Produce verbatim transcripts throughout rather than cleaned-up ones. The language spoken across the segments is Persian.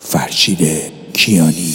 فرشید کیانی.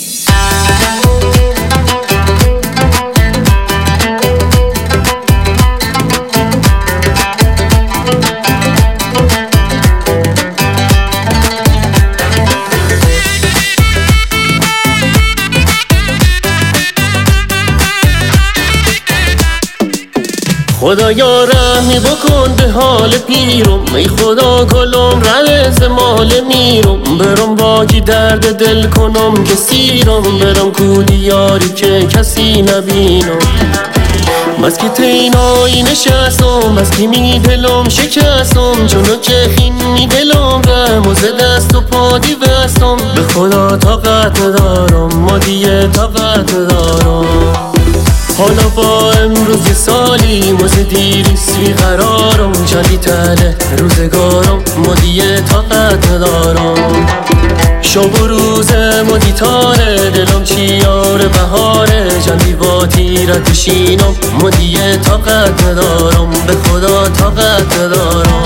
خدایا رحمی بکن به حال پیرم، ای خدا گلم رز مال میرم. برم باگی درد دل کنم که سیرم، برم کودی یاری که کسی نبینم. بس که تینایی نشستم، بس که می دلم شکستم، چونو که خین می دلم غم و ز دست و پا دیوستم. به خدا طاقت ندارم، ما دیگه طاقت ندارم. حالا با امروز یه سالی موز دیریست بی قرارم، چندی تله روزگارم ما دیگه طاقت ندارم. شب و روز مدی تاره دلم چیار بهاره، چندی با تیرت شینم ما دیگه طاقت ندارم. به خدا طاقت ندارم.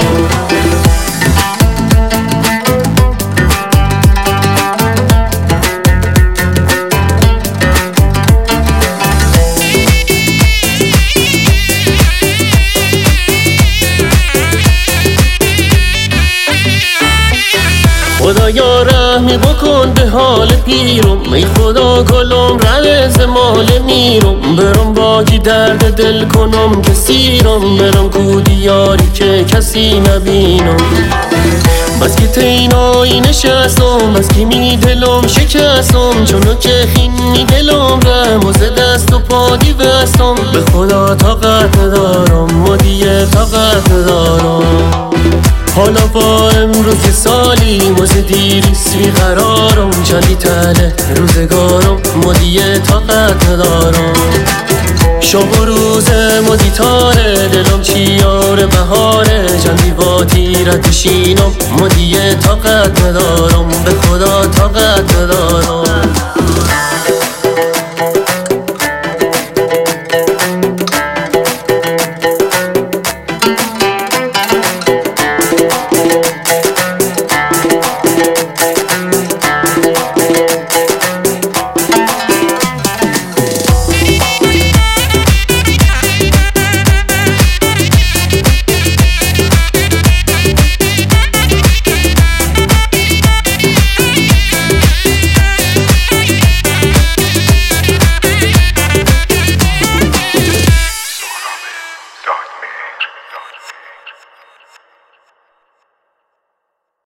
خدایا رحمی بکن به حال پیرم، ای خدا گلم رز مال میرم. برم باگی درد دل کنم که سیرم، برم کودی یاری که کسی نبینم. بس که تینایی نشستم، بس که می دلم شکستم، چونو که خین می دلم غم و ز دست و پا دیوستم. به خدا طاقت ندارم، ما دیگه طاقت ندارم. حالا با امروز یه سالی موز دیریست بی قرارم، چندی تله روزگارم ما دیگه طاقت ندارم. شب و روز مدی تاره دلم چیار بهاره، چندی با تیرت شینم ما دیگه طاقت ندارم. به خدا طاقت ندارم.